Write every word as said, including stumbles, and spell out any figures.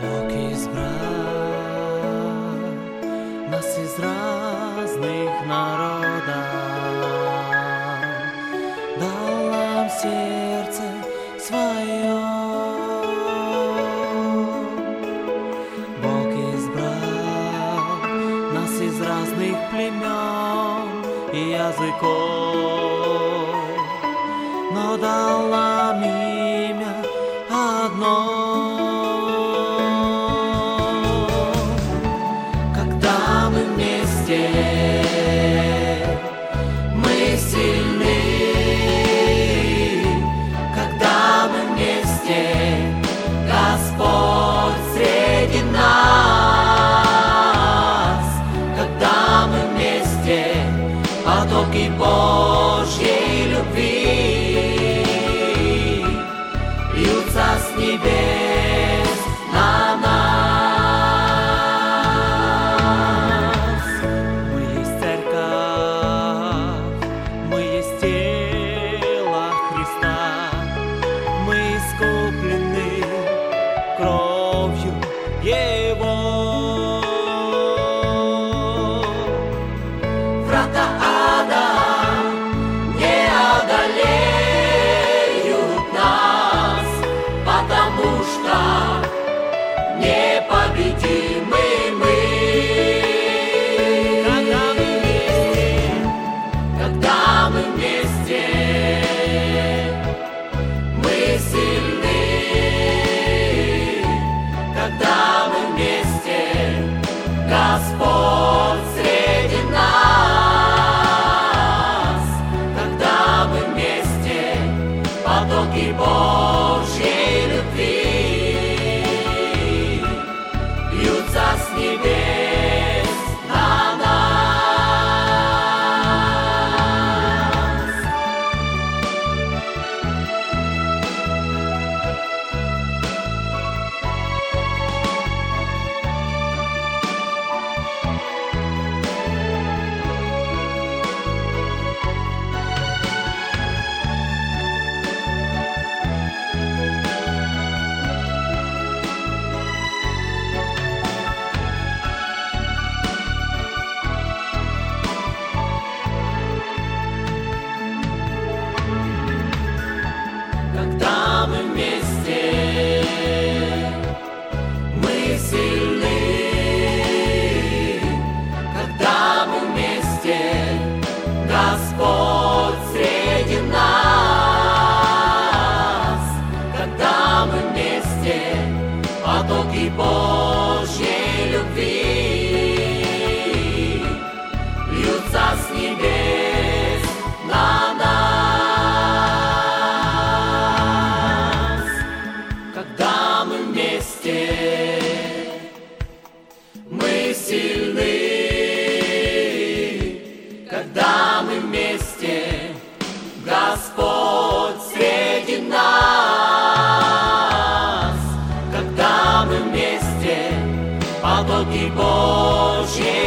Бог избрал нас из разных народов, дал нам сердце свое. Бог избрал нас из разных племен и языков, но дал нам имя одно. Когда мы вместе, мы сильны. Когда мы вместе, Господь среди нас. Когда мы вместе, потоки Божьей любви льются с небес на нас. Мы есть церковь, мы есть тело Христа, мы искуплены кровью Его. Врата ада не одолеют нас, потому что непобедимы мы. Когда мы вместе, когда мы вместе, мы сильны. Когда мы вместе, Господь среди нас. Когда мы вместе, потоки Божьей любви льются с небес на нас. Когда мы вместе, мы сильны. Когда мы вместе, Господь среди нас. Когда мы вместе, потоки Божьей любви льются с небес на нас. Когда мы вместе, мы сильны. Когда мы вместе, Господь среди нас. Когда мы вместе, потоки Божьей